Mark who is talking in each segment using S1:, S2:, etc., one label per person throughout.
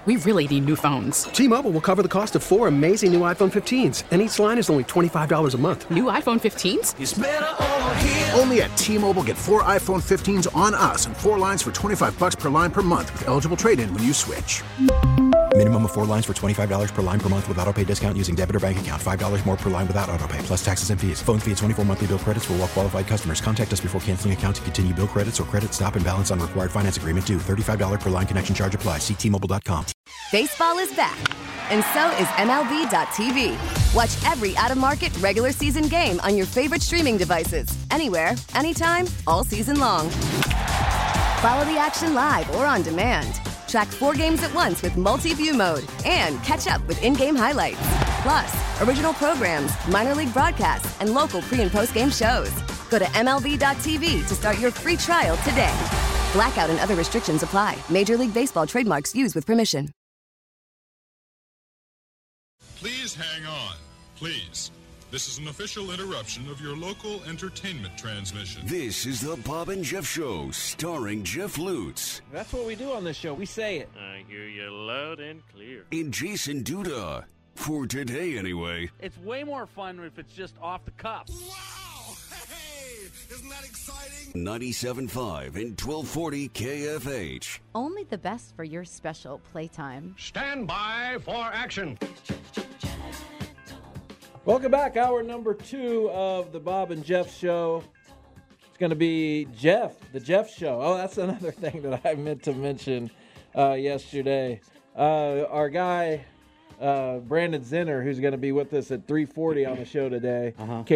S1: We really need new phones.
S2: T-Mobile will cover the cost of 4 amazing new iPhone 15s, and each line is only $25 a month.
S1: New iPhone 15s?
S3: It's better over here.
S4: Only at T-Mobile, get 4 iPhone 15s on us and 4 lines for $25 per line per month with eligible trade-in when you switch.
S5: Minimum of 4 lines for $25 per line per month with autopay discount using debit or bank account. $5 more per line without autopay, plus taxes and fees. Phone fee at 24 monthly bill credits for well-qualified customers. Contact us before canceling account to continue bill credits or credit stop and balance on required finance agreement due. $35 per line connection charge applies. See T-Mobile.com.
S6: Baseball is back, and so is MLB.tv. Watch every out-of-market regular season game on your favorite streaming devices. Anywhere, anytime, all season long. Follow the action live or on demand. Track 4 games at once with multi-view mode and catch up with in-game highlights. Plus, original programs, minor league broadcasts, and local pre- and post-game shows. Go to MLB.tv to start your free trial today. Blackout and other restrictions apply. Major League Baseball trademarks used with permission.
S7: Please hang on. Please. This is an official interruption of your local entertainment transmission.
S8: This is the Bob and Jeff Show, starring Jeff Lutz.
S9: That's what we do on this show. We say it.
S10: I hear you loud and clear.
S8: And Jason Duda. For today, anyway.
S11: It's way more fun if it's just off the cuff.
S3: Wow! Hey! Isn't that exciting?
S8: 97.5 and 1240 KFH.
S12: Only the best for your special playtime.
S13: Stand by for action.
S9: Welcome back. Hour number 2 of the Bob and Jeff Show. It's going to be Jeff, the Jeff Show. Oh, that's another thing that I meant to mention yesterday. Our guy, Brandon Zinner, who's going to be with us at 3:40 on the show today,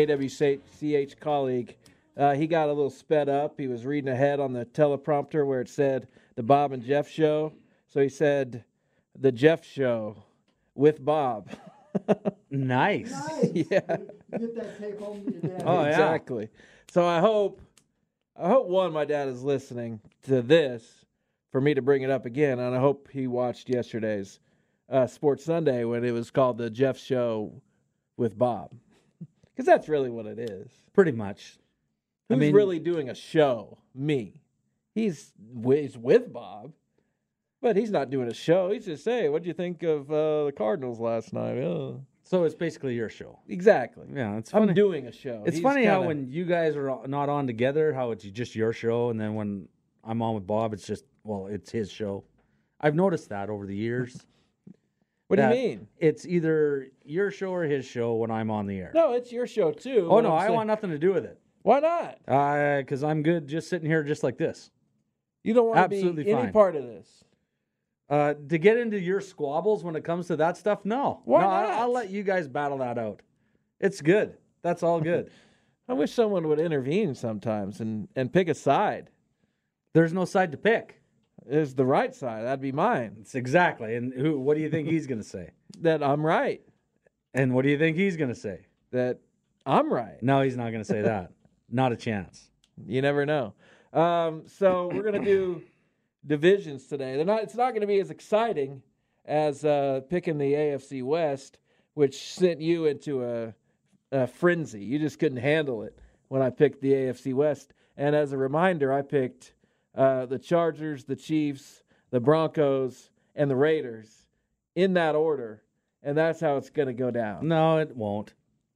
S9: KWCH colleague, he got a little sped up. He was reading ahead on the teleprompter where it said the Bob and Jeff Show. So he said the Jeff Show with Bob.
S11: Nice.
S9: Yeah.
S14: Get that tape home to your dad.
S9: Oh, exactly. So I hope one, my dad is listening to this for me to bring it up again, and I hope he watched yesterday's Sports Sunday when it was called the Jeff Show with Bob, because that's really what it is.
S11: Pretty much.
S9: Who's really doing a show? Me. He's with Bob. But he's not doing a show. He's just saying, what do you think of the Cardinals last night? Oh.
S11: So it's basically your show.
S9: Exactly.
S11: Yeah, it's funny.
S9: I'm doing a show.
S11: It's funny how when you guys are not on together, how it's just your show, and then when I'm on with Bob, it's just, it's his show. I've noticed that over the years.
S9: What do you mean?
S11: It's either your show or his show when I'm on the air.
S9: No, it's your show too.
S11: Oh, no, I want nothing to do with it.
S9: Why not?
S11: Because I'm good just sitting here just like this.
S9: You don't want to be any part of this.
S11: To get into your squabbles when it comes to that stuff, no.
S9: Why not?
S11: I'll let you guys battle that out. It's good. That's all good.
S9: I wish someone would intervene sometimes and pick a side.
S11: There's no side to pick.
S9: There's the right side. That'd be mine.
S11: It's exactly. And what do you think he's going to say?
S9: That I'm right.
S11: And what do you think he's going to say?
S9: That I'm right.
S11: No, he's not going to say that. Not a chance.
S9: You never know. So we're going to do divisions today. It's not going to be as exciting as picking the AFC West, which sent you into a frenzy. You just couldn't handle it when I picked the AFC West. And as a reminder, I picked the Chargers, the Chiefs, the Broncos, and the Raiders in that order, and that's how it's going to go down.
S11: No, it won't.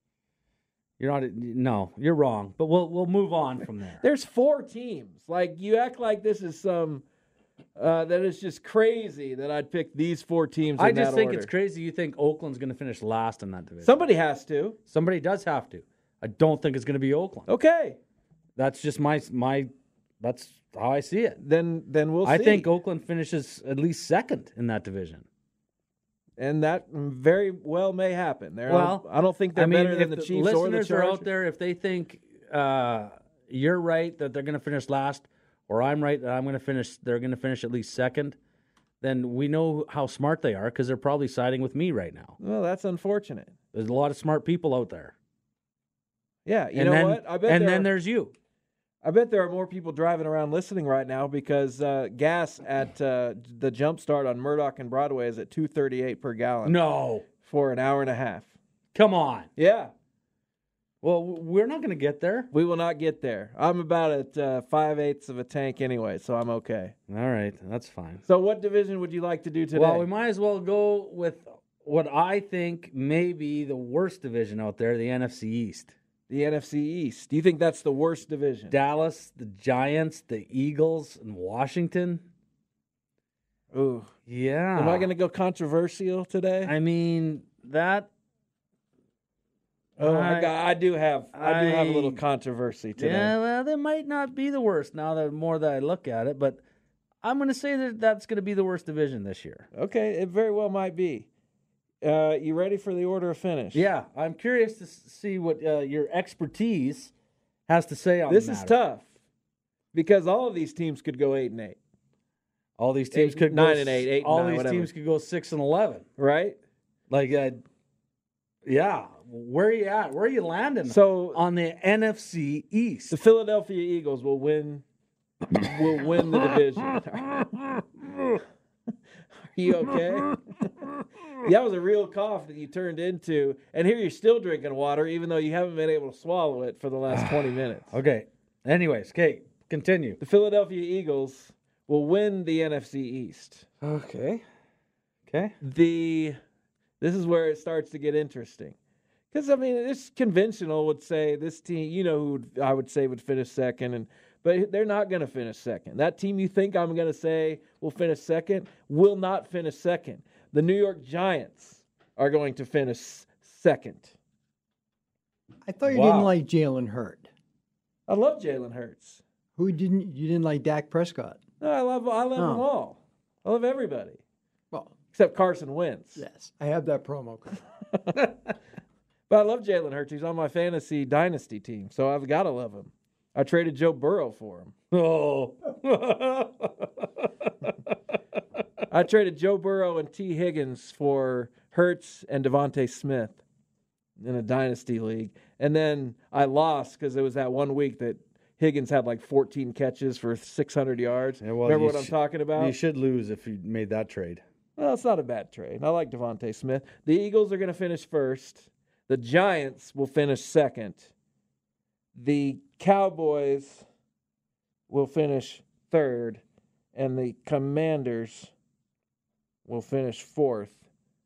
S11: You're wrong. But we'll move on from there.
S9: There's 4 teams. Like, you act like this is some that it's just crazy that I'd pick these 4 teams.
S11: I just think it's crazy. You think Oakland's going to finish last in that division?
S9: Somebody has to.
S11: Somebody does have to. I don't think it's going to be Oakland.
S9: Okay,
S11: that's just my. That's how I see it.
S9: Then we'll see.
S11: I think Oakland finishes at least second in that division.
S9: And that very well may happen. I don't think they're better than the Chiefs or the Chargers.
S11: Listeners are out there, if they think you're right that they're going to finish last, or I'm right that they're going to finish at least second, then we know how smart they are because they're probably siding with me right now.
S9: Well, that's unfortunate.
S11: There's a lot of smart people out there.
S9: Yeah, what? I bet
S11: then there's you.
S9: I bet there are more people driving around listening right now because gas at the Jump Start on Murdoch and Broadway is at $2.38 per gallon.
S11: No.
S9: For an hour and a half.
S11: Come on.
S9: Yeah.
S11: Well, we're not going to get there.
S9: We will not get there. I'm about at 5/8 of a tank anyway, so I'm okay.
S11: All right, that's fine.
S9: So what division would you like to do today?
S11: Well, we might as well go with what I think may be the worst division out there, the NFC East.
S9: The NFC East. Do you think that's the worst division?
S11: Dallas, the Giants, the Eagles, and Washington.
S9: Ooh.
S11: Yeah.
S9: Am I going to go controversial today?
S11: I mean, that...
S9: I do have a little controversy today.
S11: Yeah, well, that might not be the worst now the more that I look at it, but I'm going to say that that's going to be the worst division this year.
S9: Okay, it very well might be. You ready for the order of finish?
S11: Yeah, I'm curious to see what your expertise has to say on
S9: this.
S11: The
S9: This is tough because all of these teams could go 8-8.
S11: All these teams could
S9: 9-8,
S11: go
S9: 8-9.
S11: All these
S9: whatever.
S11: teams could go 6-11.
S9: Right?
S11: Like, yeah. Where are you at? Where are you landing?
S9: So
S11: on the NFC East,
S9: the Philadelphia Eagles will win. Will win the division. Are you okay? That was a real cough that you turned into, and here you're still drinking water, even though you haven't been able to swallow it for the last 20 minutes.
S11: Okay. Anyways, Kate, continue.
S9: The Philadelphia Eagles will win the NFC East.
S11: Okay.
S9: This is where it starts to get interesting. Because, I mean, this conventional would say this team, you know who I would say would finish second, but they're not going to finish second. That team you think I'm going to say will finish second will not finish second. The New York Giants are going to finish second.
S14: I thought you didn't like Jalen Hurts.
S9: I love Jalen Hurts.
S14: You didn't like Dak Prescott?
S9: No, I love them all. I love everybody.
S14: Well,
S9: except Carson Wentz.
S14: Yes, I have that promo code.
S9: But I love Jalen Hurts. He's on my fantasy dynasty team, so I've got to love him. I traded Joe Burrow for him.
S11: Oh.
S9: I traded Joe Burrow and T. Higgins for Hurts and Devontae Smith in a dynasty league. And then I lost because it was that 1 week that Higgins had like 14 catches for 600 yards.
S11: Yeah, well,
S9: remember what I'm talking about?
S11: You should lose if you made that trade.
S9: Well, it's not a bad trade. I like Devontae Smith. The Eagles are going to finish first. The Giants will finish second. The Cowboys will finish third. And the Commanders will finish fourth.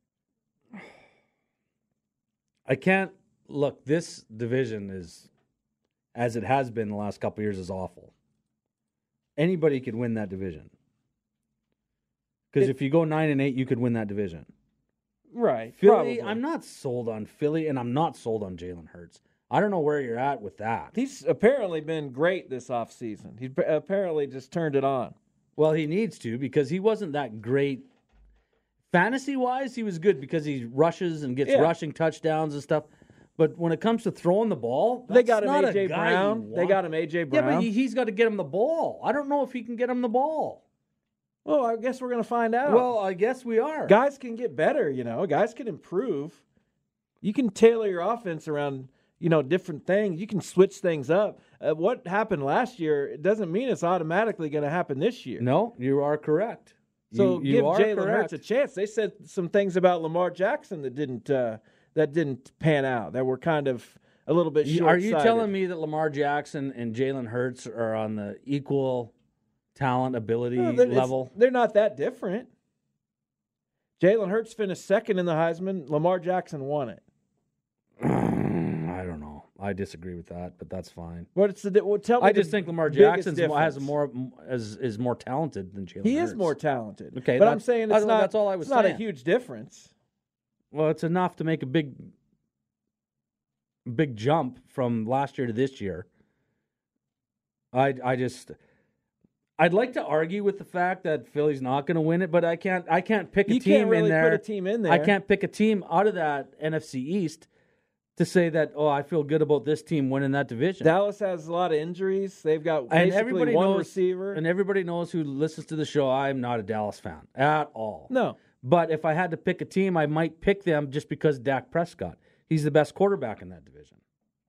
S11: I can't look. This division is, as it has been the last couple of years, is awful. Anybody could win that division. Because if you go 9-8, you could win that division.
S9: Right.
S11: Philly,
S9: probably.
S11: I'm not sold on Philly, and I'm not sold on Jalen Hurts. I don't know where you're at with that.
S9: He's apparently been great this offseason. He apparently just turned it on.
S11: Well, he needs to because he wasn't that great. Fantasy-wise, he was good because he rushes and gets rushing touchdowns and stuff. But when it comes to throwing the ball,
S9: they got him A.J. Brown. They got him A.J. Brown.
S11: Yeah, but he's got to get him the ball. I don't know if he can get him the ball.
S9: Well, I guess we're going to find out.
S11: Well, I guess we are.
S9: Guys can get better, Guys can improve. You can tailor your offense around, different things. You can switch things up. What happened last year, it doesn't mean it's automatically going to happen this year.
S11: No, you are correct.
S9: So give Jalen Hurts a chance. They said some things about Lamar Jackson that didn't pan out, that were kind of a little bit short-sighted.
S11: Are you telling me that Lamar Jackson and Jalen Hurts are on the equal talent, ability level?
S9: They're not that different. Jalen Hurts finished second in the Heisman. Lamar Jackson won it.
S11: I don't know. I disagree with that, but that's fine.
S9: Tell me
S11: I just think Lamar Jackson is more talented than Jalen Hurts.
S9: He is more talented.
S11: Okay,
S9: but I'm saying
S11: that's all I was saying.
S9: Not a huge difference.
S11: Well, it's enough to make a big jump from last year to this year. I'd like to argue with the fact that Philly's not going to win it, but I can't pick a
S9: you
S11: team
S9: can't really
S11: in there.
S9: Put a team in there.
S11: I can't pick a team out of that NFC East to say that, I feel good about this team winning that division.
S9: Dallas has a lot of injuries. They've got basically one receiver.
S11: And everybody knows who listens to the show, I'm not a Dallas fan at all.
S9: No.
S11: But if I had to pick a team, I might pick them just because Dak Prescott. He's the best quarterback in that division.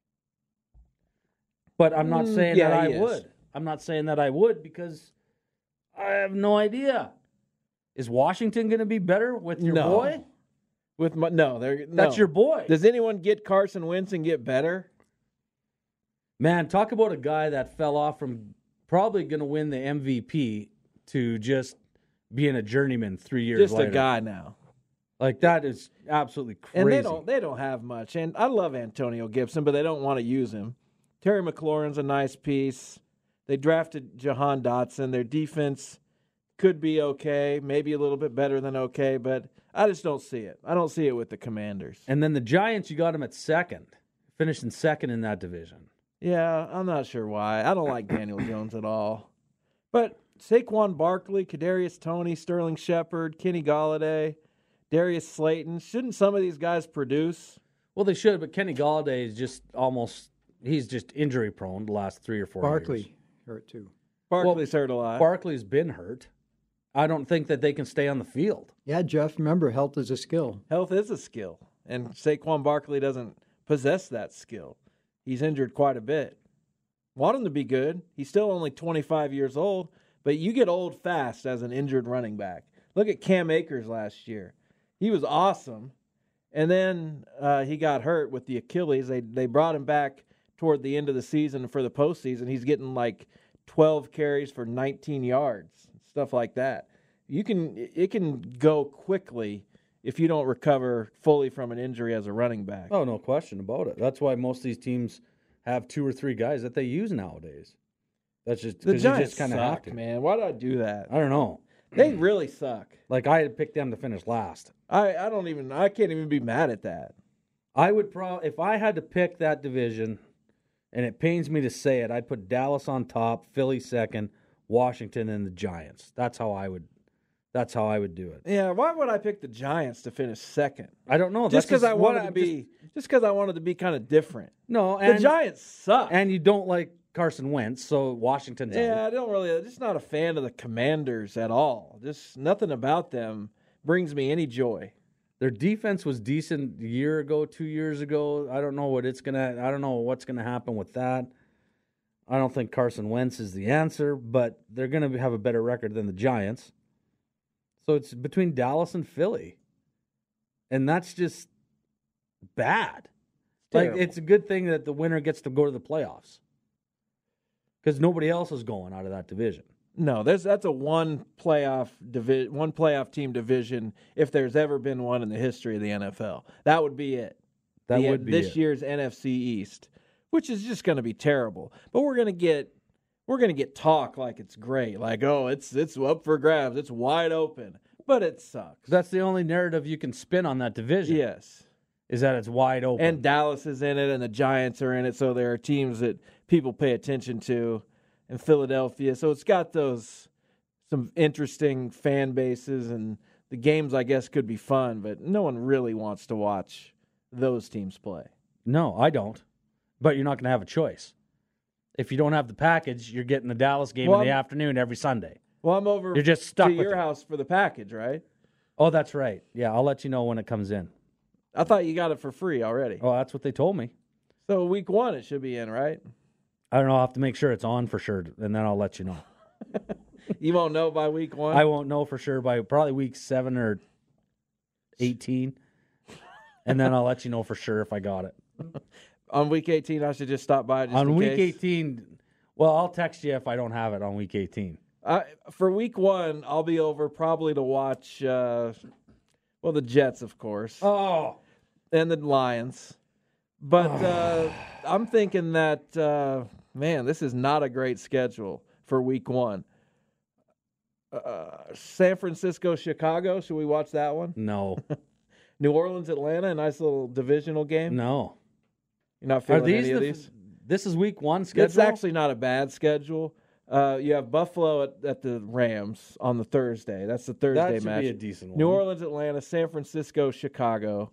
S11: But I'm not saying that I would. I'm not saying that I would because I have no idea. Is Washington going to be better with your boy?
S9: That's your
S11: boy.
S9: Does anyone get Carson Wentz and get better?
S11: Man, talk about a guy that fell off from probably going to win the MVP to just being a journeyman 3 years
S9: Just
S11: later.
S9: a guy now.
S11: Like, that is absolutely crazy.
S9: And they don't have much. And I love Antonio Gibson, but they don't want to use him. Terry McLaurin's a nice piece. They drafted Jahan Dotson. Their defense could be okay, maybe a little bit better than okay, but I just don't see it. I don't see it with the Commanders.
S11: And then the Giants, you got them at second, finishing second in that division.
S9: Yeah, I'm not sure why. I don't like Daniel Jones at all. But Saquon Barkley, Kadarius Toney, Sterling Shepard, Kenny Golladay, Darius Slayton, shouldn't some of these guys produce?
S11: Well, they should, but Kenny Golladay is just he's just injury prone the last 3 or 4 years.
S14: Barkley hurt too.
S9: Barkley's hurt a lot.
S11: Barkley's been hurt. I don't think that they can stay on the field.
S14: Yeah, Jeff, remember, health is a skill.
S9: Health is a skill, and Saquon Barkley doesn't possess that skill. He's injured quite a bit. Want him to be good. He's still only 25 years old, but you get old fast as an injured running back. Look at Cam Akers last year. He was awesome, and then he got hurt with the Achilles. They brought him back toward the end of the season for the postseason. He's getting like 12 carries for 19 yards, stuff like that. It can go quickly if you don't recover fully from an injury as a running back.
S11: Oh, no question about it. That's why most of these teams have 2 or 3 guys that they use nowadays. That's just
S9: the
S11: because you
S9: Giants
S11: just kind of
S9: suck,
S11: have to.
S9: Man, why did I do that?
S11: I don't know.
S9: They really suck.
S11: Like, I had picked them to finish last.
S9: I can't even be mad at that.
S11: I would if I had to pick that division, and it pains me to say it, I'd put Dallas on top, Philly second, Washington, and the Giants. That's how I would do it.
S9: Yeah, why would I pick the Giants to finish second?
S11: I don't know.
S9: Just because I wanted to be kind of different.
S11: No,
S9: the Giants suck,
S11: and you don't like Carson Wentz, so Washington's out.
S9: Yeah, I don't really. I'm just not a fan of the Commanders at all. Just nothing about them brings me any joy.
S11: Their defense was decent a year ago, 2 years ago. I don't know what's gonna happen with that. I don't think Carson Wentz is the answer, but they're gonna have a better record than the Giants. So it's between Dallas and Philly. And that's just bad. Like, it's a good thing that the winner gets to go to the playoffs. Because nobody else is going out of that division.
S9: No, that's a one playoff team division if there's ever been one in the history of the NFL. That would be it. This year's NFC East, which is just going to be terrible. But we're going to get talk like it's great, like, oh, it's up for grabs, it's wide open, but it sucks.
S11: That's the only narrative you can spin on that division.
S9: Yes,
S11: is that it's wide open.
S9: And Dallas is in it, and the Giants are in it, so there are teams that people pay attention to, and Philadelphia. So it's got some interesting fan bases, and the games, I guess, could be fun, but no one really wants to watch those teams play.
S11: No, I don't. But you're not going to have a choice. If you don't have the package, you're getting the Dallas game in the afternoon every Sunday.
S9: Well, I'm over
S11: you're just stuck
S9: to
S11: with
S9: your house for the package, right?
S11: Oh, that's right. Yeah, I'll let you know when it comes in.
S9: I thought you got it for free already.
S11: Oh, that's what they told me.
S9: So week 1 it should be in, right?
S11: I don't know. I'll have to make sure it's on for sure, and then I'll let you know.
S9: You won't know by week 1?
S11: I won't know for sure by probably week 7 or 18, and then I'll let you know for sure if I got it.
S9: On week 18, I should just stop by just
S11: on
S9: in
S11: week
S9: case.
S11: 18, well, I'll text you if I don't have it on week 18.
S9: For week 1, I'll be over probably to watch, the Jets, of course.
S11: Oh.
S9: And the Lions. But I'm thinking that, this is not a great schedule for week 1. San Francisco, Chicago, should we watch that one?
S11: No.
S9: New Orleans, Atlanta, a nice little divisional game?
S11: No.
S9: You're not feeling any of these?
S11: This is week 1 schedule?
S9: It's actually not a bad schedule. You have Buffalo at the Rams on the Thursday. That's the Thursday match.
S11: That should be a decent one.
S9: New Orleans, Atlanta, San Francisco, Chicago.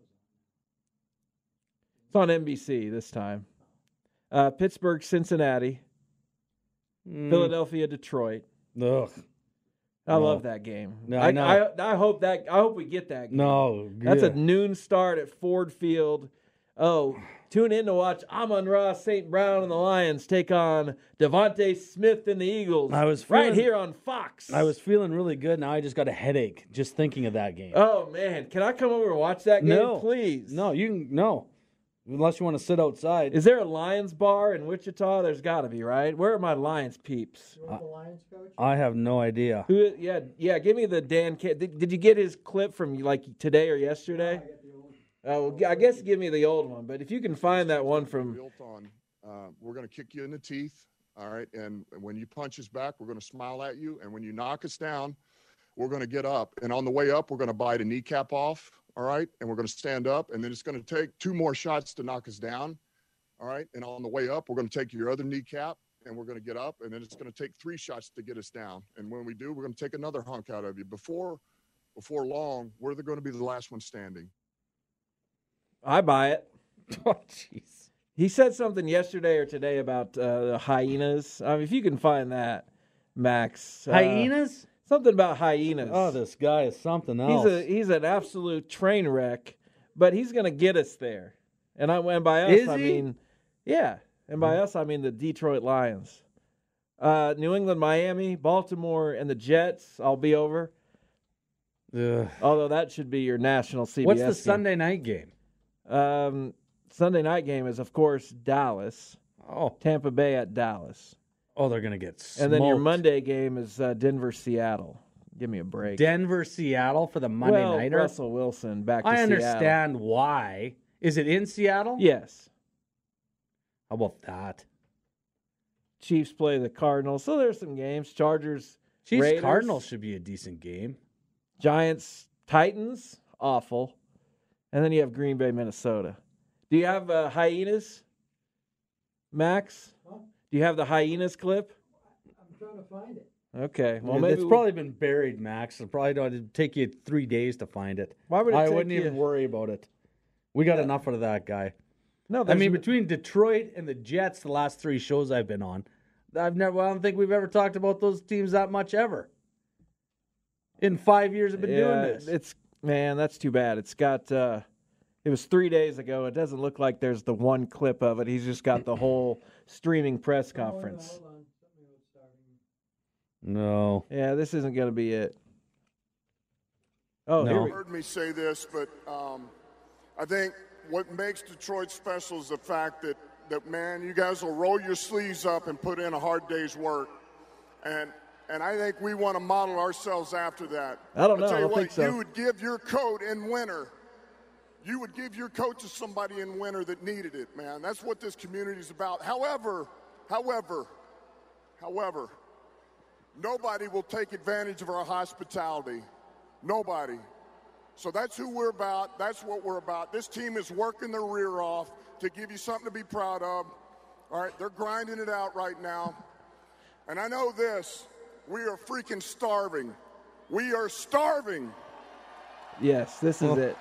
S9: It's on NBC this time. Pittsburgh, Cincinnati. Philadelphia, Detroit.
S11: Ugh.
S9: I love that game.
S11: No,
S9: I hope we get that game.
S11: No,
S9: that's a noon start at Ford Field. Oh, tune in to watch Amon-Ra St. Brown and the Lions take on Devontae Smith and the Eagles. Right here on Fox.
S11: I was feeling really good. Now I just got a headache just thinking of that game.
S9: Oh man, can I come over and watch that game,
S11: no,
S9: please?
S11: No, you can. No, Unless you want to sit outside.
S9: Is there a Lions bar in Wichita? There's got to be, right? Where are my Lions peeps?
S14: You want the Lions coach?
S11: I have no idea.
S9: Who? Yeah. Give me the Dan. Did you get his clip from like today or yesterday? Well, I guess give me the old one. But if you can find that one from.
S3: We're going to kick you in the teeth, all right? And when you punch us back, we're going to smile at you. And when you knock us down, we're going to get up. And on the way up, we're going to bite a kneecap off, all right? And we're going to stand up. And then it's going to take 2 more shots to knock us down, all right? And on the way up, we're going to take your other kneecap, and we're going to get up. And then it's going to take 3 shots to get us down. And when we do, we're going to take another hunk out of you. Before long, we're going to be the last one standing.
S9: I buy it.
S11: Oh, jeez.
S9: He said something yesterday or today about the hyenas. I mean, if you can find that, Max.
S11: Hyenas?
S9: Something about hyenas.
S11: Oh, this guy is something else.
S9: He's an absolute train wreck, but he's going to get us there. And by us, I mean, yeah. And by us, I mean the Detroit Lions. New England, Miami, Baltimore, and the Jets, I'll be over.
S11: Ugh.
S9: Although that should be your national CBS
S11: What's the
S9: game.
S11: Sunday night game?
S9: Sunday night game is, of course, Dallas.
S11: Oh.
S9: Tampa Bay at Dallas.
S11: Oh, they're going to get smoked.
S9: And then your Monday game is Denver-Seattle. Give me a break.
S11: Denver-Seattle for the Monday nighter?
S9: Russell Wilson back to Seattle.
S11: I understand why. Is it in Seattle?
S9: Yes.
S11: How about that?
S9: Chiefs play the Cardinals. So there's some games. Chargers, Raiders.
S11: Chiefs-Cardinals should be a decent game.
S9: Giants-Titans, awful. And then you have Green Bay, Minnesota. Do you have hyenas, Max? Huh? Do you have the hyenas clip?
S14: I'm trying to find it.
S9: Okay. Well, maybe
S11: it's probably been buried, Max. It'll probably take you 3 days to find it.
S9: Why would it
S11: I
S9: take
S11: wouldn't
S9: you...
S11: even worry about it. We got enough of that guy.
S9: No,
S11: I mean, between Detroit and the Jets, the last 3 shows I've been on, I don't think we've ever talked about those teams that much ever. In 5 years, I've been doing this.
S9: That's too bad. It's got. It was 3 days ago. It doesn't look like there's the one clip of it. He's just got the whole streaming press conference.
S14: Hold on.
S11: No.
S9: Yeah, this isn't going to be it. Oh,
S3: no. You heard me say this, but I think what makes Detroit special is the fact that, man, you guys will roll your sleeves up and put in a hard day's work. And I think we want to model ourselves after that.
S9: I don't know.
S3: I
S9: don't think so.
S3: You would give your coat in winter. You would give your coat to somebody in winter that needed it, man. That's what this community is about. However, nobody will take advantage of our hospitality. Nobody. So that's who we're about. That's what we're about. This team is working their rear off to give you something to be proud of. All right, they're grinding it out right now. And I know this. We are freaking starving. We are starving.
S9: Yes, this is it.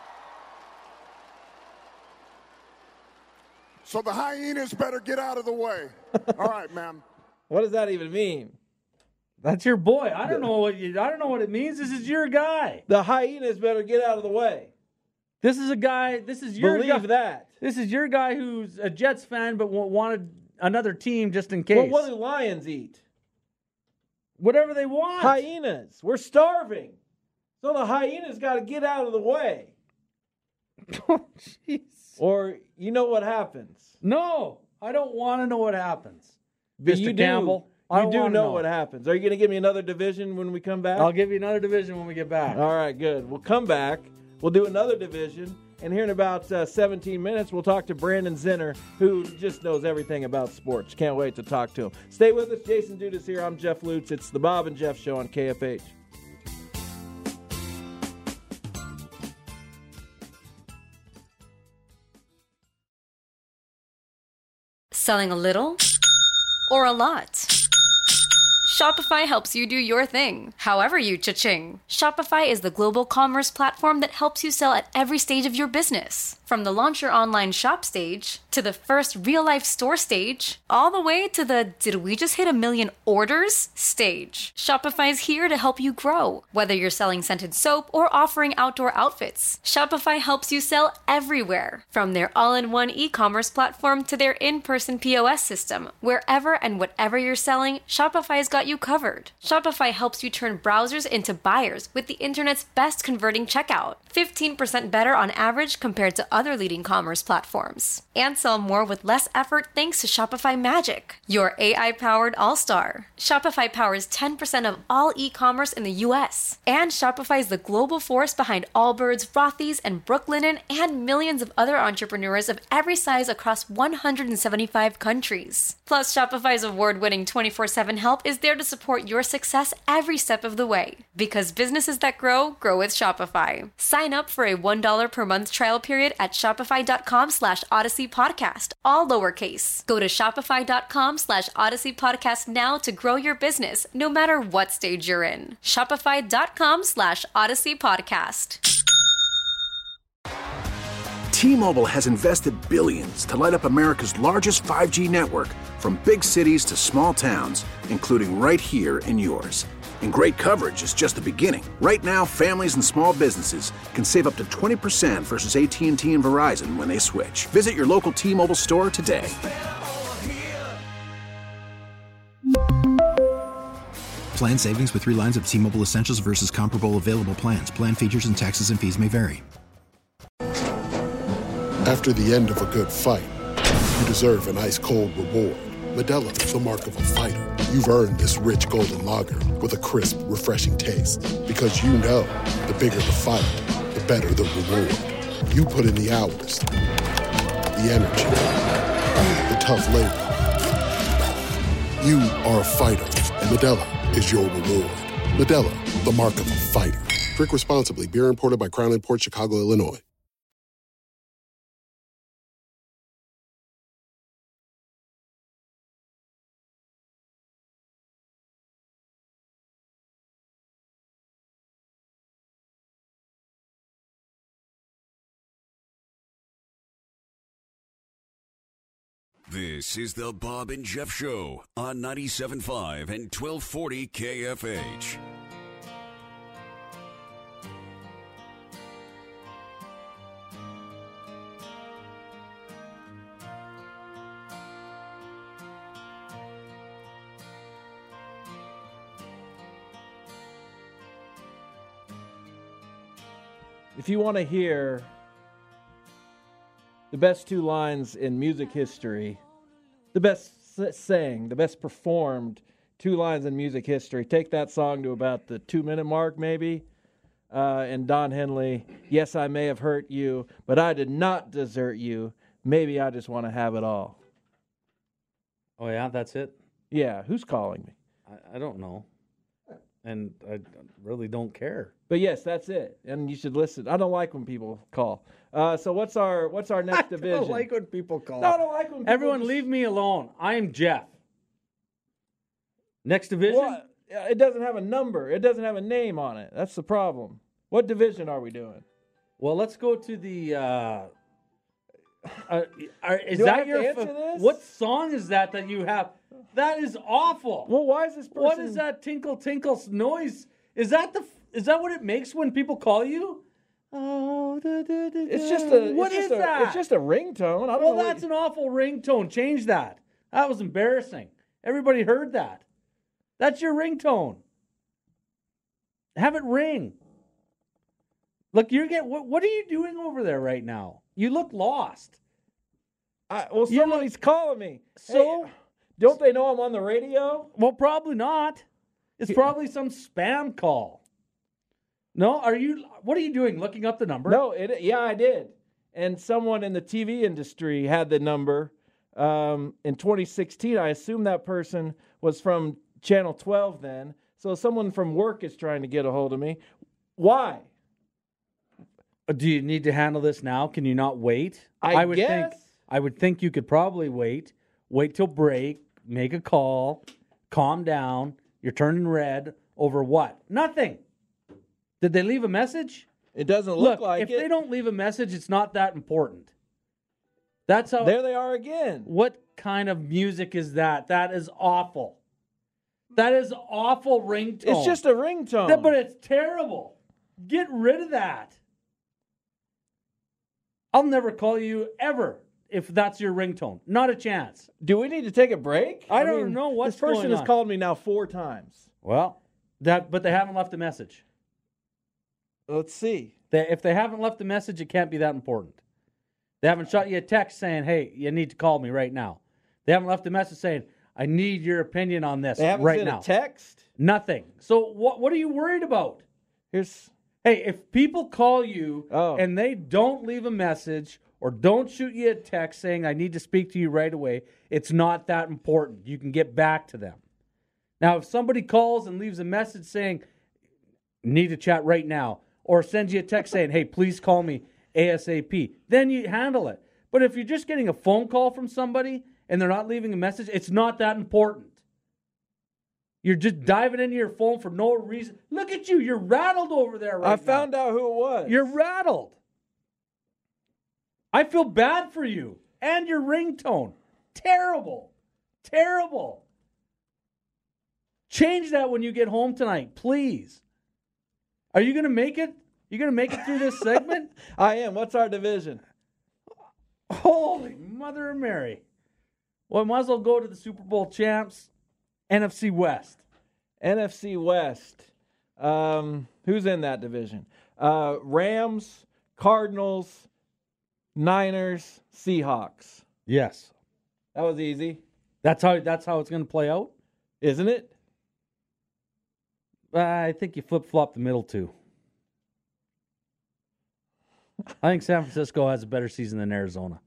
S3: So the hyenas better get out of the way. All right, ma'am.
S9: What does that even mean?
S11: That's your boy. I don't know what it means. This is your guy.
S9: The hyenas better get out of the way.
S11: This is a guy. This is your guy.
S9: Believe that.
S11: This is your guy who's a Jets fan but wanted another team just in case.
S9: Well, what do lions eat?
S11: Whatever they want.
S9: Hyenas. We're starving. So the hyenas got to get out of the way.
S11: Oh, jeez.
S9: Or you know what happens.
S11: No, I don't want to know what happens.
S9: But
S11: Mr. Campbell,
S9: you do know what happens. Are you going to give me another division when we come back?
S11: I'll give you another division when we get back.
S9: All right, good. We'll come back. We'll do another division. And here in about 17 minutes, we'll talk to Brandon Zinner, who just knows everything about sports. Can't wait to talk to him. Stay with us. Jason Dudas here. I'm Jeff Lutz. It's the Bob and Jeff Show on KFH.
S15: Selling a little or a lot? Shopify helps you do your thing, however you cha-ching. Shopify is the global commerce platform that helps you sell at every stage of your business. From the launch your online shop stage, to the first real-life store stage, all the way to the did we just hit 1 million orders stage. Shopify's here to help you grow. Whether you're selling scented soap or offering outdoor outfits, Shopify helps you sell everywhere. From their all-in-one e-commerce platform to their in-person POS system, wherever and whatever you're selling, Shopify's got you covered. Shopify helps you turn browsers into buyers with the internet's best converting checkout. 15% better on average compared to other leading commerce platforms. And sell more with less effort thanks to Shopify Magic, your AI-powered all-star. Shopify powers 10% of all e-commerce in the U.S. And Shopify is the global force behind Allbirds, Rothy's, and Brooklinen, and millions of other entrepreneurs of every size across 175 countries. Plus, Shopify's award-winning 24/7 help is there to support your success every step of the way. Because businesses that grow, grow with Shopify. Sign up for a $1 per month trial period at shopify.com/Odyssey Podcast, all lowercase. Go to shopify.com/Odyssey Podcast now to grow your business, no matter what stage you're in. Shopify.com/Odyssey Podcast.
S4: T-Mobile has invested billions to light up America's largest 5G network, from big cities to small towns, including right here in yours. And great coverage is just the beginning. Right now, families and small businesses can save up to 20% versus AT&T and Verizon when they switch. Visit your local T-Mobile store today.
S5: Plan savings with 3 lines of T-Mobile Essentials versus comparable available plans. Plan features and taxes and fees may vary.
S16: After the end of a good fight, you deserve an ice-cold reward. Modelo is the mark of a fighter. You've earned this rich golden lager with a crisp, refreshing taste. Because you know, the bigger the fight, the better the reward. You put in the hours, the energy, the tough labor. You are a fighter, and Modelo is your reward. Modelo, the mark of a fighter. Drink responsibly. Beer imported by Crown Imports, Chicago, Illinois.
S8: This is the Bob and Jeff Show on 97.5 and 1240 KFH.
S9: If you want to hear the best 2 lines in music history, the best sang, the best performed 2 lines in music history, take that song to about the 2-minute mark maybe, and Don Henley, yes, I may have hurt you, but I did not desert you. Maybe I just want to have it all.
S11: Oh, yeah, that's it?
S9: Yeah, who's calling me?
S11: I don't know. And I really don't care.
S9: But yes, that's it. And you should listen. I don't like when people call. So what's our next division?
S14: I don't like when people call.
S9: No, I don't like when people
S11: Everyone leave me alone. I am Jeff. Next division?
S9: Well, it doesn't have a number. It doesn't have a name on it. That's the problem. What division are we doing?
S11: Well, let's go to the... is
S9: Do I
S11: that
S9: have
S11: your...
S9: to answer this?
S11: What song is that you have? That is awful.
S9: Well, why is this person...
S11: What is that tinkle tinkle noise? Is that what it makes when people call you? Oh,
S9: it's just a...
S11: What is that?
S9: It's just a ringtone. I don't know.
S11: Well, that's an awful ringtone. Change that. That was embarrassing. Everybody heard that. That's your ringtone. Have it ring. Look, what are you doing over there right now? You look lost.
S9: Somebody's calling me.
S11: So...
S9: Hey, don't they know I'm on the radio?
S11: Well, probably not. It's probably some spam call. No, what are you doing? Looking up the number?
S9: No, yeah, I did. And someone in the TV industry had the number in 2016. I assume that person was from Channel 12 then. So someone from work is trying to get a hold of me. Why?
S11: Do you need to handle this now? Can you not wait? I would think you could probably wait. Wait till break. Make a call. Calm down. You're turning red over what? Nothing. Did they leave a message?
S9: It doesn't look like
S11: it.
S9: If
S11: they don't leave a message, it's not that important. That's how.
S9: There they are again.
S11: What kind of music is that? That is awful. That is awful ringtone.
S9: It's just a ringtone.
S11: But it's terrible. Get rid of that. I'll never call you ever if that's your ringtone. Not a chance.
S9: Do we need to take a break?
S11: I don't know what's
S9: this person
S11: going
S9: has
S11: on.
S9: called me now 4 times.
S11: Well, but they haven't left a message.
S9: Let's see.
S11: If they haven't left a message, it can't be that important. They haven't shot you a text saying, hey, you need to call me right now. They haven't left a message saying, I need your opinion on this
S9: They haven't
S11: right
S9: sent
S11: now.
S9: a text?
S11: Nothing. So what are you worried about? Hey, if people call you and they don't leave a message or don't shoot you a text saying, I need to speak to you right away, it's not that important. You can get back to them. Now, if somebody calls and leaves a message saying, need to chat right now, or sends you a text saying, hey, please call me ASAP, then you handle it. But if you're just getting a phone call from somebody and they're not leaving a message, it's not that important. You're just diving into your phone for no reason. Look at you. You're rattled over there right now.
S9: I found out who it was.
S11: You're rattled. I feel bad for you and your ringtone. Terrible. Terrible. Change that when you get home tonight, please. Are you going to make it? You going to make it through this segment?
S9: I am. What's our division?
S11: Holy Mother of Mary. Well, I might as well go to the Super Bowl champs, NFC West.
S9: NFC West. Who's in that division? Rams, Cardinals, Niners, Seahawks.
S11: Yes.
S9: That was easy.
S11: That's how it's going to play out?
S9: Isn't it?
S11: I think you flip-flop the middle two. I think San Francisco has a better season than Arizona.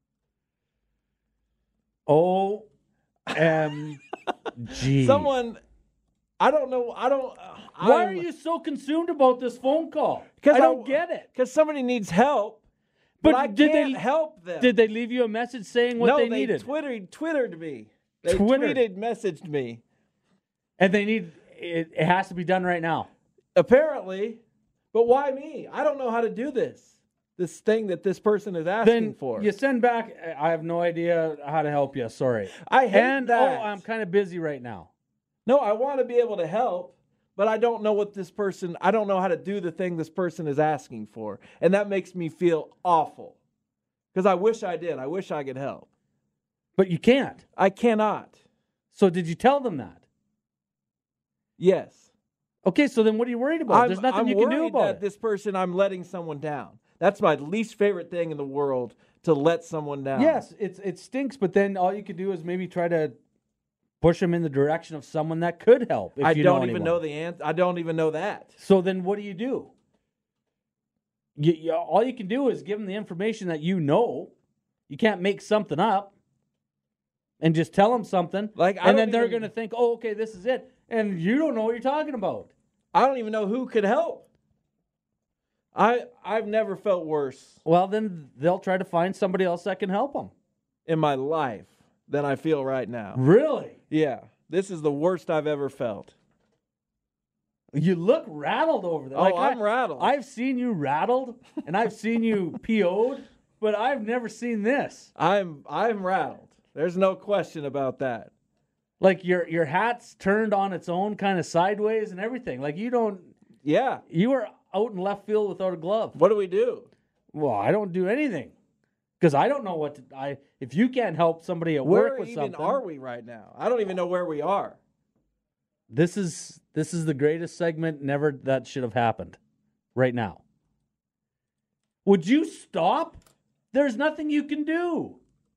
S11: OMG.
S9: Someone, I don't know.
S11: Why are you so consumed about this phone call? I don't get it.
S9: Because somebody needs help, but I can't help them.
S11: Did they leave you a message saying what they needed?
S9: No, they Twittered me. They messaged me.
S11: And they need, it has to be done right now.
S9: Apparently. But why me? I don't know how to do this. This thing that this person is asking for.
S11: You send back, I have no idea how to help you. Sorry.
S9: I hate that.
S11: I'm kind of busy right now.
S9: No, I want to be able to help, but I don't know I don't know how to do the thing this person is asking for. And that makes me feel awful. Because I wish I did. I wish I could help.
S11: But you can't.
S9: I cannot.
S11: So did you tell them that?
S9: Yes.
S11: Okay, so then what are you worried about? There's nothing you can do about it.
S9: This person, I'm letting someone down. That's my least favorite thing in the world, to let someone down.
S11: Yes, it stinks, but then all you could do is maybe try to push them in the direction of someone that could help.
S9: I don't even know the answer. I don't even know that.
S11: So then what do you do? All you can do is give them the information that you know. You can't make something up and just tell them something. And then they're going to think, oh, okay, this is it. And you don't know what you're talking about.
S9: I don't even know who could help. I've never felt worse.
S11: Well, then they'll try to find somebody else that can help them.
S9: In my life than I feel right now.
S11: Really?
S9: Yeah. This is the worst I've ever felt.
S11: You look rattled over there.
S9: I'm rattled.
S11: I've seen you rattled, and I've seen you PO'd, but I've never seen this.
S9: I'm rattled. There's no question about that.
S11: Like your hat's turned on its own, kind of sideways and everything. Like you don't.
S9: Yeah.
S11: You were out in left field without a glove.
S9: What do we do?
S11: Well, I don't do anything because I don't know what to. If you can't help somebody at work with something.
S9: Where even are we right now? I don't even know where we are.
S11: This is the greatest segment never that should have happened. Right now. Would you stop? There's nothing you can do.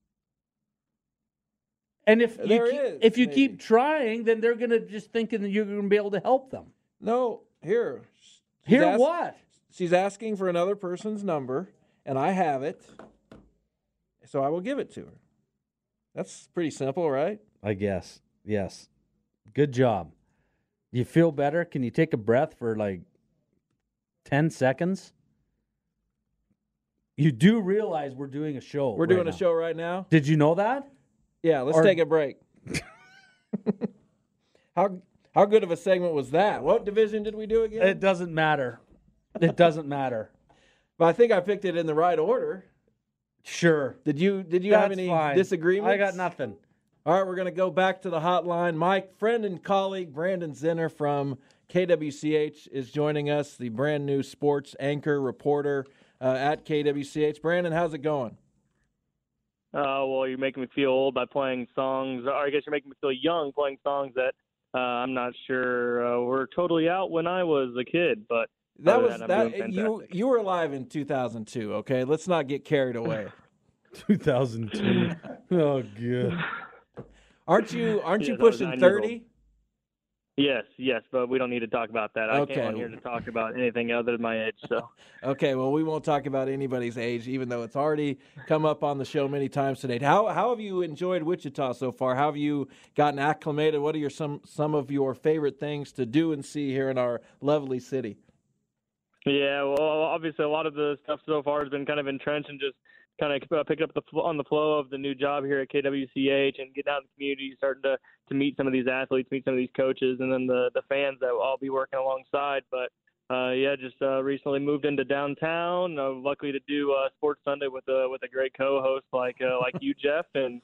S11: And if you keep trying, then they're going to just thinking that you're going to be able to help them.
S9: No, here.
S11: What?
S9: She's asking for another person's number, and I have it, so I will give it to her. That's pretty simple, right?
S11: I guess. Yes. Good job. You feel better? Can you take a breath for like 10 seconds? You do realize we're doing a show.
S9: We're doing a show right now?
S11: Did you know that?
S9: Yeah, let's take a break. How good of a segment was that? What division did we do again?
S11: It doesn't matter. It doesn't matter.
S9: But I think I picked it in the right order.
S11: Sure.
S9: Did you have any disagreements?
S11: I got nothing.
S9: All right, we're going to go back to the hotline. My friend and colleague Brandon Zinner from KWCH is joining us, the brand new sports anchor reporter at KWCH. Brandon, how's it going?
S17: well, you're making me feel old by playing songs, or I guess you're making me feel young playing songs that I'm not sure were totally out when I was a kid. But
S9: that was that you were alive in 2002. Okay, let's not get carried away.
S11: 2002. Oh god.
S9: Aren't you pushing 30?
S17: Yes, but we don't need to talk about that.
S9: Okay.
S17: I came on here to talk about anything other than my age. So.
S9: Okay, well, we won't talk about anybody's age, even though it's already come up on the show many times today. How have you enjoyed Wichita so far? How have you gotten acclimated? What are some of your favorite things to do and see here in our lovely city?
S17: Yeah, well, obviously a lot of the stuff so far has been kind of entrenched and just kind of picking up on the flow of the new job here at KWCH and getting out in the community, starting to meet some of these athletes, meet some of these coaches, and then the fans that I'll be working alongside. But, just recently moved into downtown, luckily to do Sports Sunday with a great co-host like you, Jeff. And,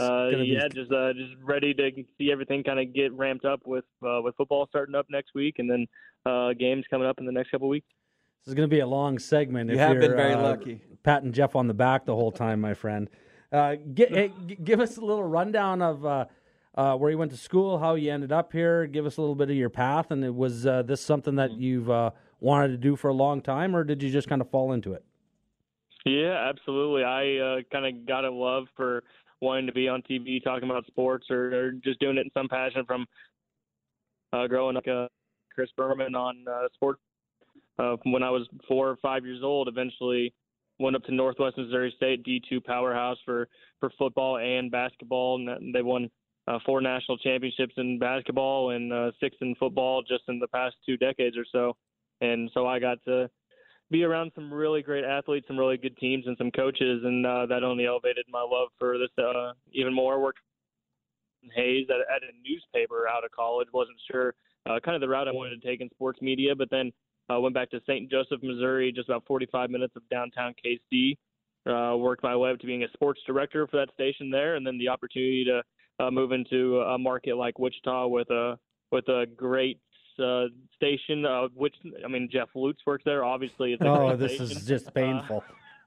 S17: just ready to see everything kind of get ramped up with football starting up next week and then games coming up in the next couple of weeks.
S11: This is going to be a long segment.
S9: You have been very lucky.
S11: Patting Jeff on the back the whole time, my friend. Give us a little rundown of where you went to school, how you ended up here. Give us a little bit of your path. And was this something that you've wanted to do for a long time, or did you just kind of fall into it?
S17: Yeah, absolutely. I kind of got a love for wanting to be on TV talking about sports or just doing it in some passion from growing up. Chris Berman on sports. When I was 4 or 5 years old, eventually went up to Northwest Missouri State, D2 powerhouse for football and basketball, and they won 4 national championships in basketball and 6 in football just in the past 2 decades or so. And so I got to be around some really great athletes, some really good teams, and some coaches, and that only elevated my love for this even more. Worked in Hayes at a newspaper out of college. Wasn't sure kind of the route I wanted to take in sports media, but then went back to St. Joseph, Missouri, just about 45 minutes of downtown KC. Worked my way up to being a sports director for that station there, and then the opportunity to move into a market like Wichita with a great station. Jeff Lutz works there. Obviously, it's a great
S11: this
S17: station.
S11: is just painful.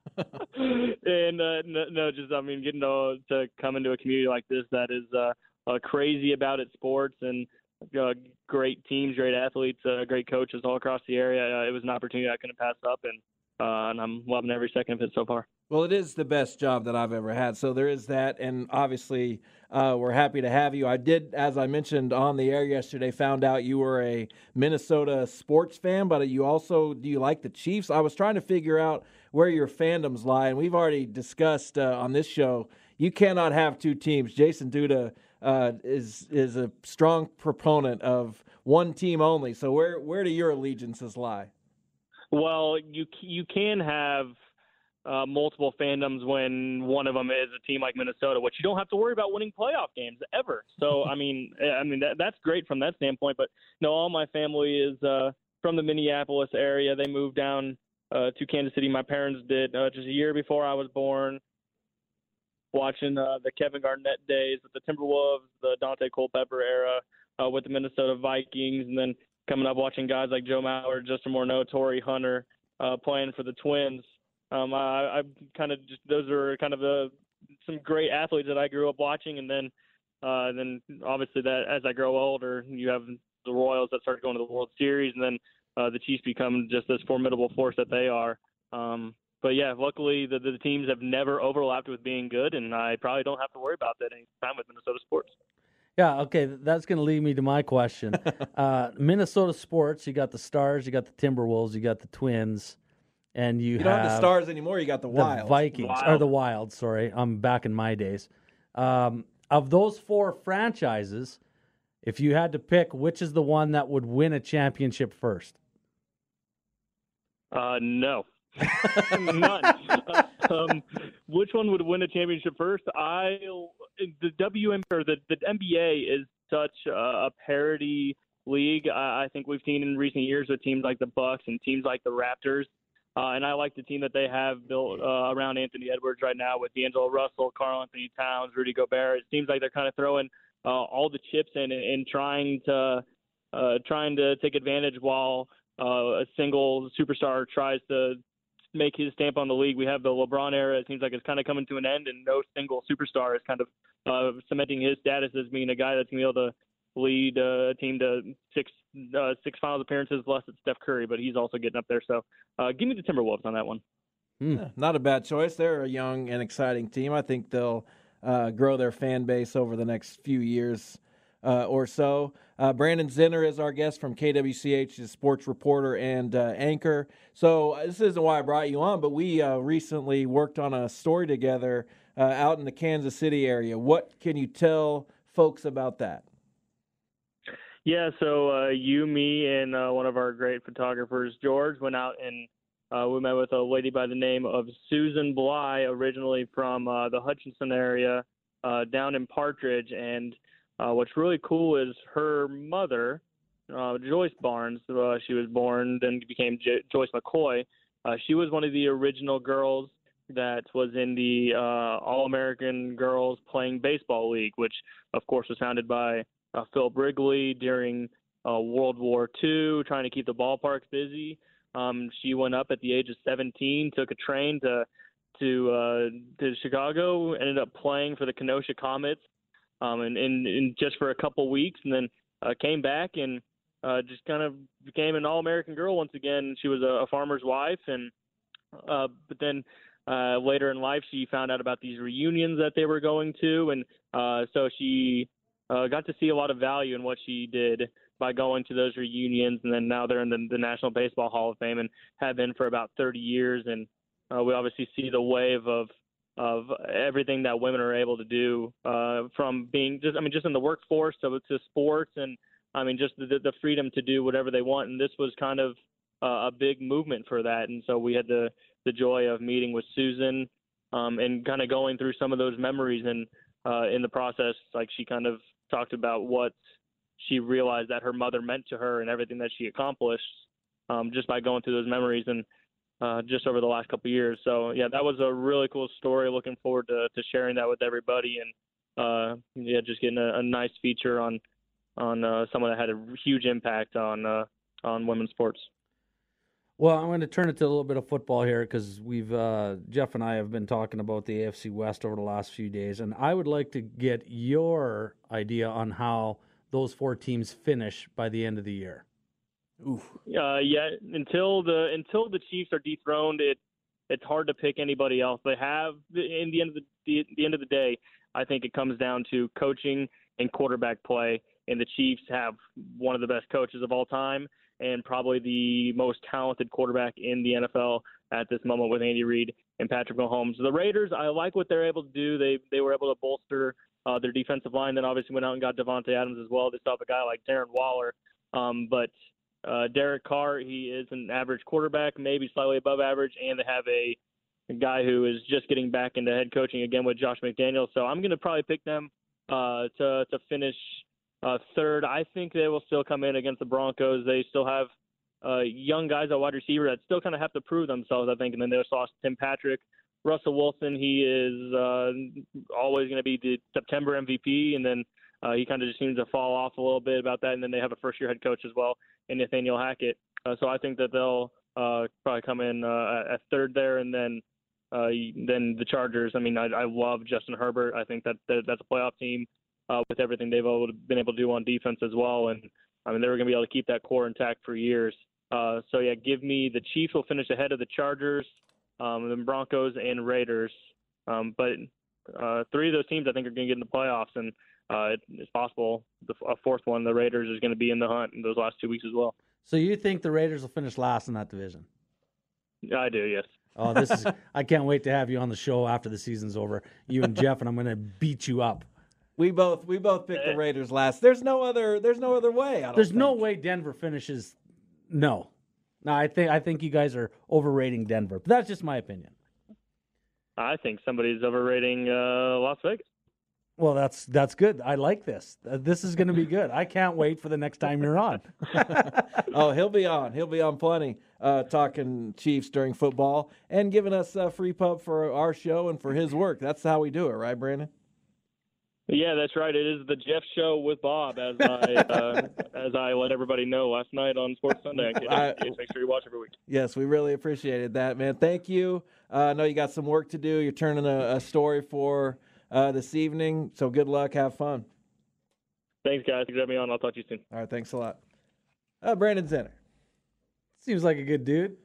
S17: And getting to come into a community like this that is crazy about its sports and great teams, great athletes, great coaches all across the area. It was an opportunity I couldn't pass up, and I'm loving every second of it so far.
S9: Well, it is the best job that I've ever had, so there is that, and obviously we're happy to have you. I did, as I mentioned on the air yesterday, found out you were a Minnesota sports fan, but do you like the Chiefs? I was trying to figure out where your fandoms lie, and we've already discussed on this show, you cannot have 2 teams. Jason Duda is a strong proponent of one team only. So where do your allegiances lie?
S17: Well, you can have multiple fandoms when one of them is a team like Minnesota, which you don't have to worry about winning playoff games ever. So that's great from that standpoint. But no, all my family is from the Minneapolis area. They moved down to Kansas City. My parents did just a year before I was born. Watching the Kevin Garnett days with the Timberwolves, the Dante Culpepper era with the Minnesota Vikings, and then coming up watching guys like Joe Mauer, Justin Morneau, Torrey Hunter playing for the Twins. I kind of just those are kind of some great athletes that I grew up watching, and then obviously that as I grow older, you have the Royals that start going to the World Series, and then the Chiefs become just this formidable force that they are. But yeah, luckily the teams have never overlapped with being good, and I probably don't have to worry about that any time with Minnesota sports.
S11: Yeah, okay, that's going to lead me to my question. Minnesota sports, you got the Stars, you got the Timberwolves, you got the Twins, and you
S9: don't have the Stars anymore, you got the Wild.
S11: The Vikings, or the Wild, sorry. I'm back in my days. Of those 4 franchises, if you had to pick, which is the one that would win a championship first?
S17: No. None. Which one would win a championship first? The NBA is such a parity league. I think we've seen in recent years with teams like the Bucks and teams like the Raptors. And I like the team that they have built around Anthony Edwards right now with D'Angelo Russell, Karl Anthony Towns, Rudy Gobert. It seems like they're kind of throwing all the chips in and trying to take advantage while a single superstar tries to make his stamp on the league. We have the LeBron era. It seems like it's kind of coming to an end, and no single superstar is kind of cementing his status as being a guy that's going to be able to lead a team to six finals appearances, less than Steph Curry, but he's also getting up there. So give me the Timberwolves on that one.
S9: Yeah, not a bad choice. They're a young and exciting team. I think they'll grow their fan base over the next few years or so. Brandon Zinner is our guest from KWCH, is sports reporter and anchor. So this isn't why I brought you on, but we recently worked on a story together out in the Kansas City area. What can you tell folks about that?
S17: Yeah, so you, me, and one of our great photographers, George, went out and we met with a lady by the name of Susan Bly, originally from the Hutchinson area down in Partridge. And what's really cool is her mother, Joyce Barnes, she was born, then became Joyce McCoy. She was one of the original girls that was in the All-American Girls Playing Baseball League, which, of course, was founded by Phil Wrigley during World War II, trying to keep the ballparks busy. She went up at the age of 17, took a train to Chicago, ended up playing for the Kenosha Comets, and just for a couple weeks, and then came back and just kind of became an All-American girl once again. She was a farmer's wife, and but then later in life, she found out about these reunions that they were going to, and so she got to see a lot of value in what she did by going to those reunions, and then now they're in the National Baseball Hall of Fame and have been for about 30 years. And we obviously see the wave of everything that women are able to do from being just in the workforce to sports, and just the freedom to do whatever they want. And this was kind of a big movement for that. And so we had the joy of meeting with Susan and kind of going through some of those memories. And in the process, like, she kind of talked about what she realized that her mother meant to her and everything that she accomplished just by going through those memories and just over the last couple of years. So, yeah, that was a really cool story. Looking forward to sharing that with everybody, and just getting a nice feature on someone that had a huge impact on women's sports.
S11: Well, I'm going to turn it to a little bit of football here because we've Jeff and I have been talking about the AFC West over the last few days, and I would like to get your idea on how those four teams finish by the end of the year.
S9: Oof.
S17: Until the Chiefs are dethroned, it's hard to pick anybody else. They have, in the end of the day, I think it comes down to coaching and quarterback play, and the Chiefs have one of the best coaches of all time and probably the most talented quarterback in the NFL at this moment with Andy Reid and Patrick Mahomes. The Raiders, I like what they're able to do. They were able to bolster their defensive line, then obviously went out and got Devontae Adams as well. They still have a guy like Darren Waller. But Derek Carr, he is an average quarterback, maybe slightly above average, and they have a guy who is just getting back into head coaching again with Josh McDaniels. So I'm going to probably pick them to finish third. I think they will still come in against the Broncos. They still have young guys at wide receiver that still kind of have to prove themselves, I think. And then they lost Tim Patrick. Russell Wilson, he is always going to be the September MVP, and then he kind of just seems to fall off a little bit about that. And then they have a first-year head coach as well, in Nathaniel Hackett. So I think that they'll probably come in at third there, and then the Chargers. I love Justin Herbert. I think that's a playoff team with everything they've been able to do on defense as well. And they were going to be able to keep that core intact for years. Give me the Chiefs will finish ahead of the Chargers, the Broncos and Raiders. But three of those teams I think are going to get in the playoffs, and it's possible a fourth one, the Raiders, is going to be in the hunt in those last 2 weeks as well.
S11: So you think the Raiders will finish last in that division?
S17: I do, yes.
S11: Oh, I can't wait to have you on the show after the season's over, you and Jeff, and I'm going to beat you up.
S9: We both picked the Raiders last. There's no other way.
S11: There's no way Denver finishes. No, I think you guys are overrating Denver. But that's just my opinion.
S17: I think somebody's overrating Las Vegas.
S11: Well, that's good. I like this. This is going to be good. I can't wait for the next time you're on.
S9: Oh, he'll be on. He'll be on plenty, talking Chiefs during football and giving us free pub for our show and for his work. That's how we do it, right, Brandon?
S17: Yeah, that's right. It is the Jeff Show with Bob, as I let everybody know last night on Sports Sunday. Make sure you watch every week.
S9: Yes, we really appreciated that, man. Thank you. I know you got some work to do. You're turning a story for this evening, so good luck. Have fun.
S17: Thanks, guys. Thanks for having me on. I'll talk to you soon.
S9: All right, thanks a lot. Brandon Zenner.
S11: Seems like a good dude.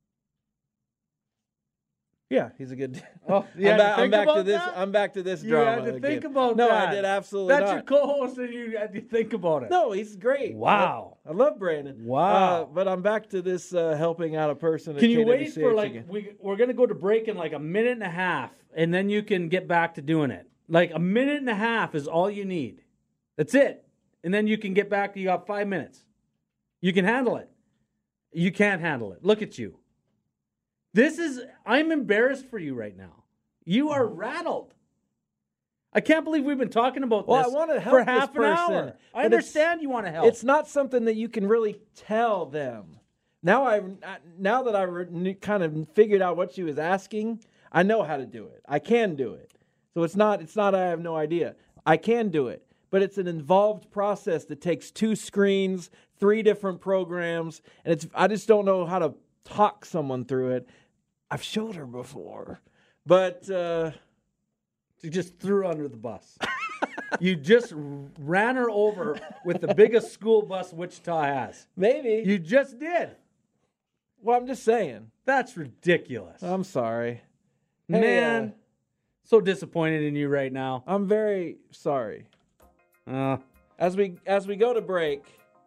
S9: Yeah, he's a good dude.
S11: Oh, yeah.
S9: I'm back to this drama.
S11: You had to think about
S9: that.
S11: that.
S9: No, I did absolutely
S11: That's
S9: not.
S11: your co-host, and you had to think about it.
S9: No, he's great.
S11: Wow.
S9: I love Brandon.
S11: Wow.
S9: But I'm back to this helping out a person.
S11: Can you wait for we're going to go to break in like a minute and a half, and then you can get back to doing it. Like a minute and a half is all you need. That's it. And then you can get back. You got 5 minutes. You can handle it. You can't handle it. Look at you. I'm embarrassed for you right now. You are rattled. I can't believe we've been talking about this
S9: I want to help
S11: for half
S9: this person,
S11: an hour. I understand you want to help.
S9: It's not something that you can really tell them. Now that I kind of figured out what she was asking, I know how to do it. I can do it. So it's not I have no idea. I can do it. But it's an involved process that takes 2 screens, 3 different programs, and I just don't know how to talk someone through it. I've showed her before, but
S11: you just threw her under the bus. You just ran her over with the biggest school bus Wichita has.
S9: Maybe.
S11: You just did.
S9: Well, I'm just saying.
S11: That's ridiculous.
S9: I'm sorry.
S11: Man, so disappointed in you right now.
S9: I'm very sorry. As we go to break,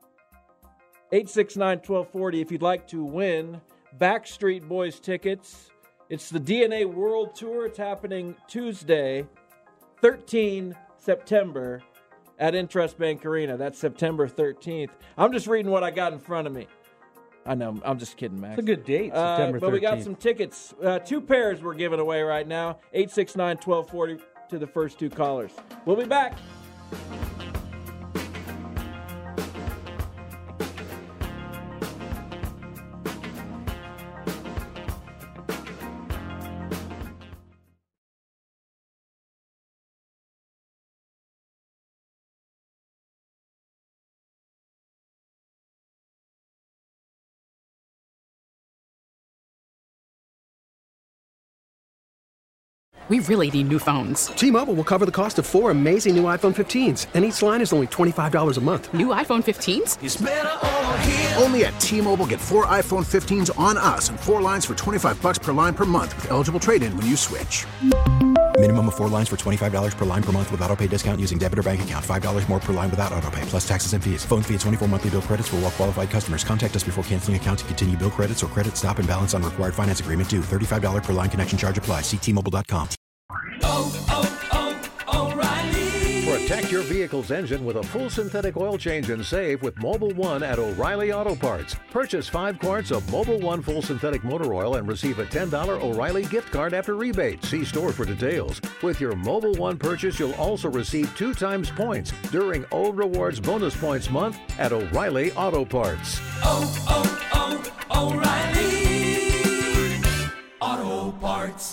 S9: 869-1240 if you'd like to win Backstreet Boys tickets. It's the DNA World Tour. It's happening Tuesday, 13 September at Intrust Bank Arena. That's September 13th. I'm just reading what I got in front of me. I know, I'm just kidding, Max.
S11: It's a good date, September 13th.
S9: But we got some tickets. 2 pairs we're giving away right now. 869-1240 to the first 2 callers. We'll be back.
S1: We really need new phones.
S2: T-Mobile will cover the cost of 4 amazing new iPhone 15s, and each line is only $25 a month.
S1: New iPhone 15s?
S4: It's better over here. Only at T-Mobile, get 4 iPhone 15s on us and 4 lines for $25 per line per month with eligible trade-in when you switch.
S5: Minimum of 4 lines for $25 per line per month with autopay discount using debit or bank account. $5 more per line without autopay, plus taxes and fees. Phone fee at 24 monthly bill credits for well-qualified customers. Contact us before canceling account to continue bill credits or credit stop and balance on required finance agreement due. $35 per line connection charge applies. See T-Mobile.com.
S13: O'Reilly. Protect your vehicle's engine with a full synthetic oil change and save with Mobil 1 at O'Reilly Auto Parts. Purchase 5 quarts of Mobil 1 full synthetic motor oil and receive a $10 O'Reilly gift card after rebate. See store for details. With your Mobil 1 purchase, you'll also receive 2 times points during O Rewards Bonus Points Month at O'Reilly Auto Parts.
S18: O'Reilly Auto Parts.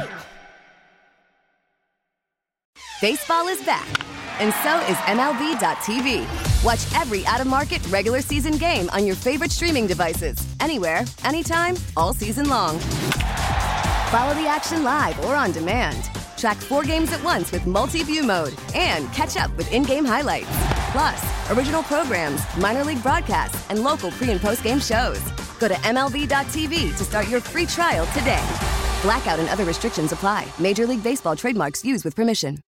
S6: Baseball is back, and so is MLB.tv. Watch every out-of-market regular season game on your favorite streaming devices, anywhere, anytime, all season long. Follow the action live or on demand. Track 4 games at once with multi-view mode and catch up with in-game highlights. Plus, original programs, minor league broadcasts, and local pre- and post-game shows. Go to MLB.tv to start your free trial today. Blackout and other restrictions apply. Major League Baseball trademarks used with permission.